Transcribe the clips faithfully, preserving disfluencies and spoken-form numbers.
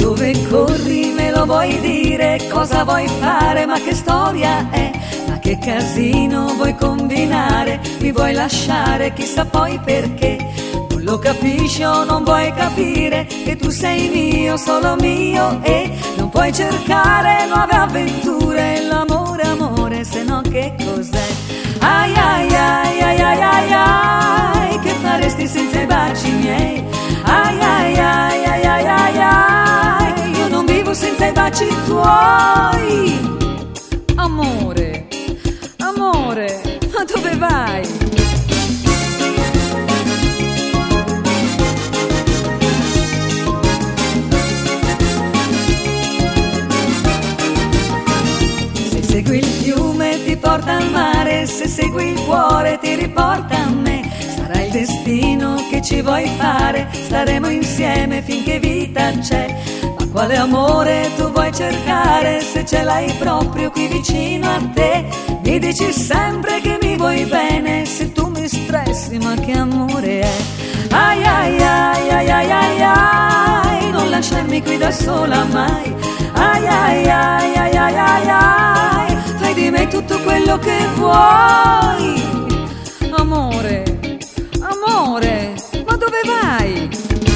dove corri me lo vuoi dire? Cosa vuoi fare? Ma che storia è? Ma che casino vuoi combinare? Mi vuoi lasciare chissà poi perché? Non lo capisci o non vuoi capire che tu sei mio, solo mio, e non puoi cercare nuove avventure. L'amore, amore, se no che cos'è? Ai ai ai ai ai ai ai, che faresti senza i baci miei? Ai ai ai ai ai ai ai, io non vivo senza i baci tuoi. Amore, amore, ma dove vai? Se segui il fiume ti porta al mare, se segui il cuore ti riporta a me. Sarà il destino che ci vuoi fare, staremo insieme finché vita c'è. Ma quale amore tu vuoi cercare se ce l'hai proprio qui vicino a te? Mi dici sempre che mi vuoi bene, se tu mi stressi ma che amore è? Ai ai ai ai ai ai ai, non lasciarmi qui da sola mai. Ai ai ai ai ai ai ai, fai di me tutto quello che vuoi. Amore, amore, ma dove vai?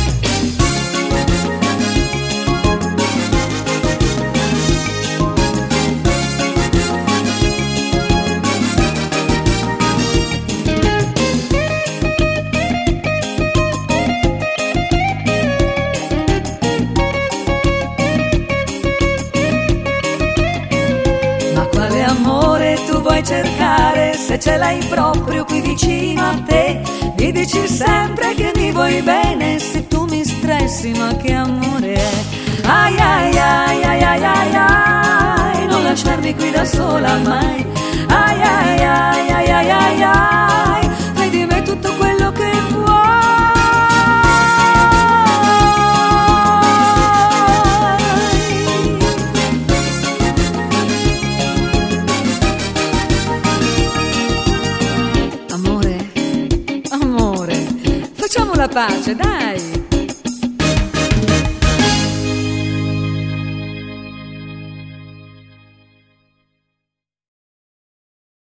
Ma quale amore tu vuoi cercare se ce l'hai proprio qui vicino a te? Mi dici sempre che mi vuoi bene, se tu mi stressi ma che amore è? Ai ai ai ai ai ai ai, non lasciarmi qui da sola mai. Ai ai ai ai ai ai ai, fai di me tutto quello che vuoi. Amore, amore, facciamo la pace, dai.